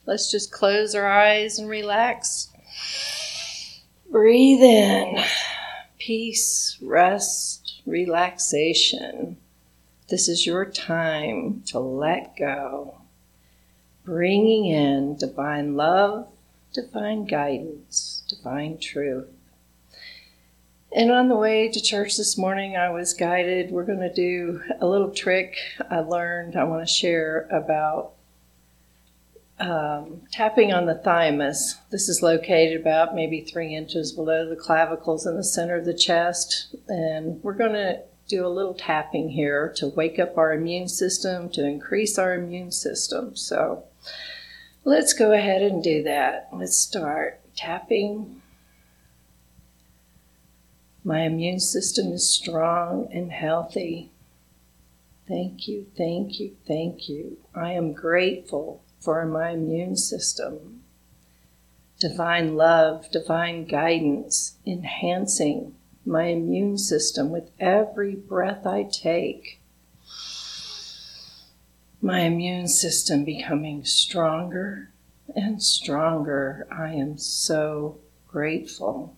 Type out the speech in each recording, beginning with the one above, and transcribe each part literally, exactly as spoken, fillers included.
Let's just close our eyes and relax. Breathe in. Peace, rest, relaxation. This is your time to let go. Bringing in divine love, divine guidance, divine truth. And on the way to church this morning, I was guided. We're going to do a little trick I learned I want to share about um, tapping on the thymus. This is located about maybe three inches below the clavicles in the center of the chest. And we're going to do a little tapping here to wake up our immune system, to increase our immune system. So let's go ahead and do that. Let's start tapping. My immune system is strong and healthy. Thank you, thank you, thank you. I am grateful for my immune system. Divine love, divine guidance, enhancing my immune system with every breath I take. My immune system becoming stronger and stronger. I am so grateful.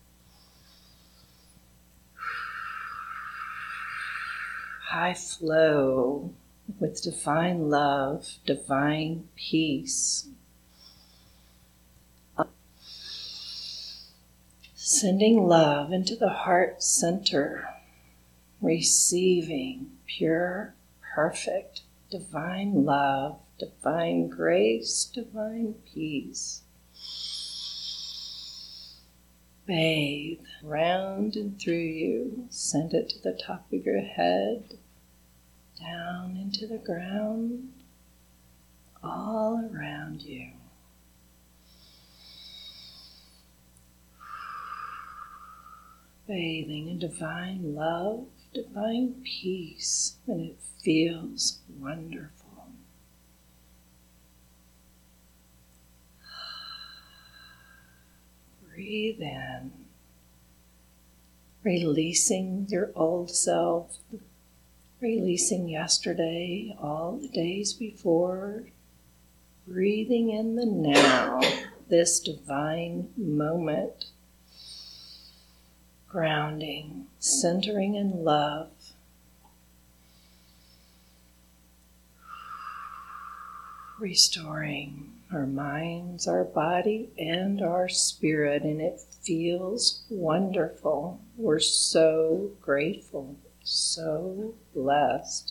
High flow with divine love, divine peace. Sending love into the heart center, receiving pure, perfect, divine love, divine grace, divine peace. Bathe round and through you. Send it to the top of your head, down into the ground, all around you. Bathing in divine love, divine peace, and it feels wonderful. Breathe in, releasing your old self, releasing yesterday, all the days before, breathing in the now, this divine moment, grounding, centering in love. Restoring our minds, our body, and our spirit, and it feels wonderful. We're so grateful, so blessed.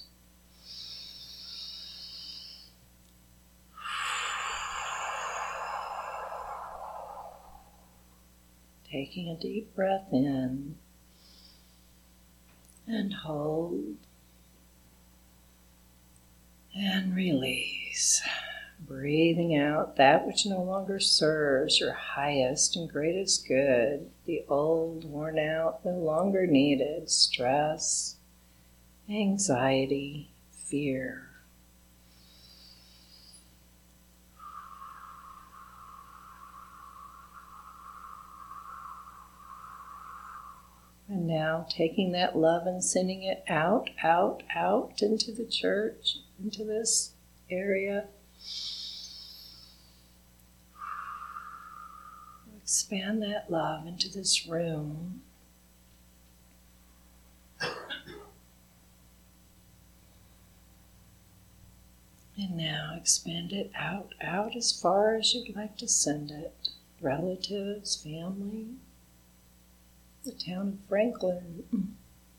Taking a deep breath in and hold and release. Breathing out that which no longer serves your highest and greatest good, the old, worn out, no longer needed stress, anxiety, fear. And now taking that love and sending it out, out, out into the church, into this area. Expand that love into this room. And now expand it out, out as far as you'd like to send it. Relatives, family, the town of Franklin,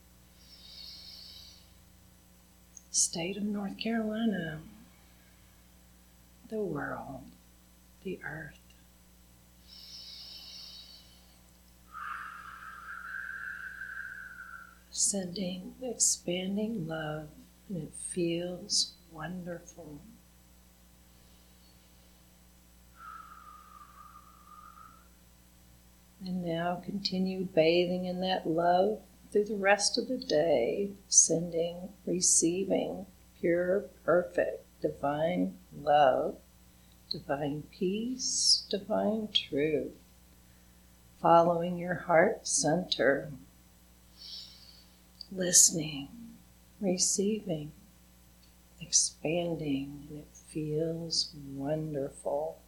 state of North Carolina, the world, the earth. Sending, expanding love, and it feels wonderful. And now continue bathing in that love through the rest of the day, sending, receiving pure, perfect, divine love, divine peace, divine truth, following your heart center. Listening, receiving, expanding, and it feels wonderful.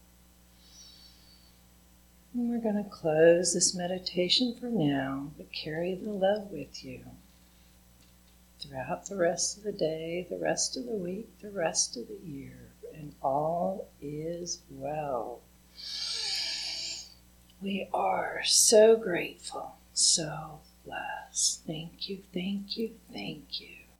And we're going to close this meditation for now, but carry the love with you throughout the rest of the day, the rest of the week, the rest of the year, and all is well. We are so grateful, so blessed. Thank you, thank you, thank you.